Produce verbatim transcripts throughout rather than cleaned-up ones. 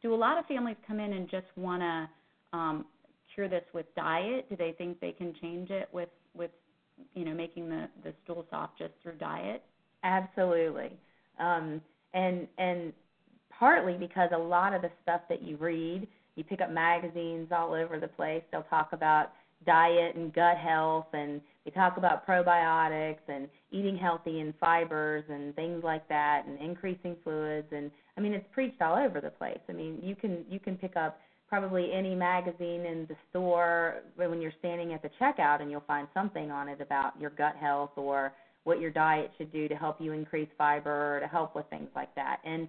do a lot of families come in and just want to um, cure this with diet? Do they think they can change it with, with you know, making the, the stool soft just through diet? Absolutely. Um, and and partly because a lot of the stuff that you read, you pick up magazines all over the place, they'll talk about diet and gut health, and they talk about probiotics and eating healthy and fibers and things like that, and increasing fluids. And I mean, it's preached all over the place. I mean, you can you can pick up probably any magazine in the store when you're standing at the checkout, and you'll find something on it about your gut health or what your diet should do to help you increase fiber or to help with things like that. And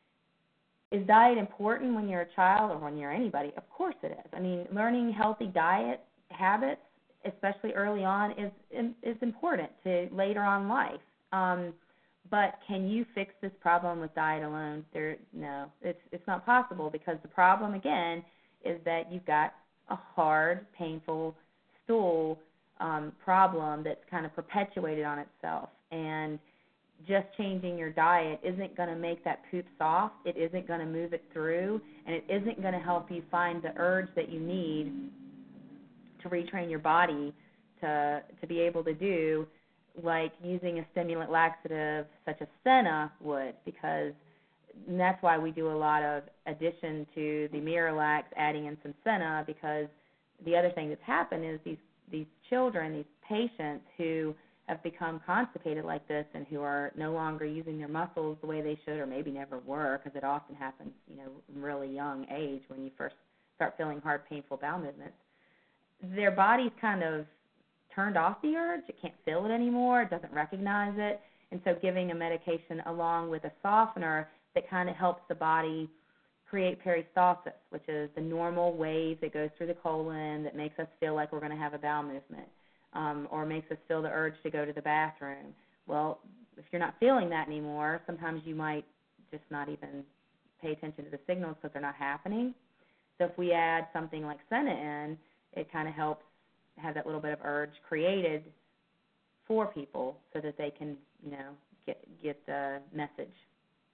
is diet important when you're a child or when you're anybody? Of course it is. I mean, learning healthy diet habits, especially early on, is is important to later on life. Um, but can you fix this problem with diet alone? There, no, it's it's not possible, because the problem again is that you've got a hard, painful stool um, problem that's kind of perpetuated on itself, and just changing your diet isn't going to make that poop soft. It isn't going to move it through, and it isn't going to help you find the urge that you need to retrain your body to to be able to do, like using a stimulant laxative such as Senna would, because and that's why we do a lot of addition to the Miralax, adding in some Senna, because the other thing that's happened is these these children, these patients who have become constipated like this and who are no longer using their muscles the way they should, or maybe never were, because it often happens, you know, in really young age when you first start feeling hard, painful bowel movements. Their body's kind of turned off the urge. It can't feel it anymore. It doesn't recognize it. And so giving a medication along with a softener that kind of helps the body create peristalsis, which is the normal wave that goes through the colon that makes us feel like we're going to have a bowel movement, um, or makes us feel the urge to go to the bathroom. Well, if you're not feeling that anymore, sometimes you might just not even pay attention to the signals because they're not happening. So if we add something like Senna in, it kind of helps have that little bit of urge created for people so that they can, you know, get get the message